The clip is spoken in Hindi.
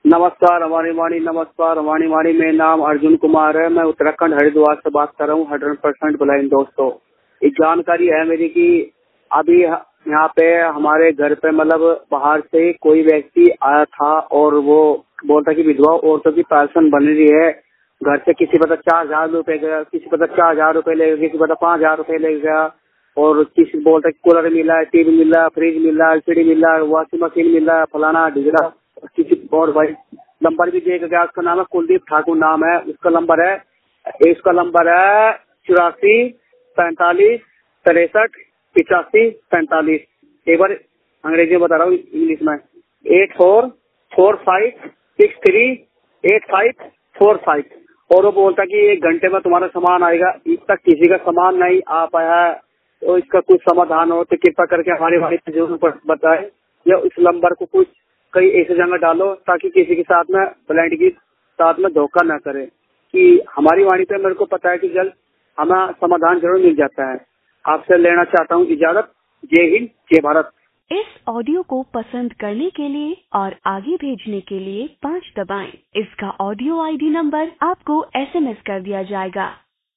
नमस्कार हमारी वाणी, नमस्कार हमारी वाणी। मेरा नाम अर्जुन कुमार है। मैं उत्तराखंड हरिद्वार से बात कर रहा हूँ। 100% ब्लाइंड दोस्तों, एक जानकारी है मेरी कि अभी यहाँ पे हमारे घर पे मतलब बाहर से कोई व्यक्ति आया था और वो बोलता कि विधवा औरतों की पेंशन बन रही है। घर से किसी पता 4,000 रुपए गया, किसी पता 4,000 रुपए ले गया, किसी पता 5,000 रुपए ले गया और किसी बोलता कि कूलर मिला है, टीवी मिला है, फ्रिज मिला है, एलसीडी मिला है, वॉशिंग मशीन मिला है, फलाना ढिगड़ा। किसी और भाई नंबर भी देगा गया। उसका नाम है कुलदीप ठाकुर नाम है। उसका नंबर है 84 45 63 85 45। एक बार अंग्रेजी में बता रहा हूँ, इंग्लिश में 8445638545। और वो बोलता कि 1 घंटे में तुम्हारा सामान आएगा। इस तक किसी का सामान नहीं आ पाया है, तो इसका कुछ समाधान हो तो कृपा करके हमारी वाणी से जरूर बताएं या इस नंबर को कुछ कई ऐसी जगह डालो ताकि किसी के साथ में ब्लाइंड के साथ में धोखा न करे। कि हमारी वाणी पे मेरे को पता है कि जल्द हमें समाधान जरूर मिल जाता है। आपसे लेना चाहता हूँ इजाजत। जय हिंद, जय भारत। इस ऑडियो को पसंद करने के लिए और आगे भेजने के लिए 5 दबाएं। इसका ऑडियो ID नंबर आपको SMS कर दिया जाएगा।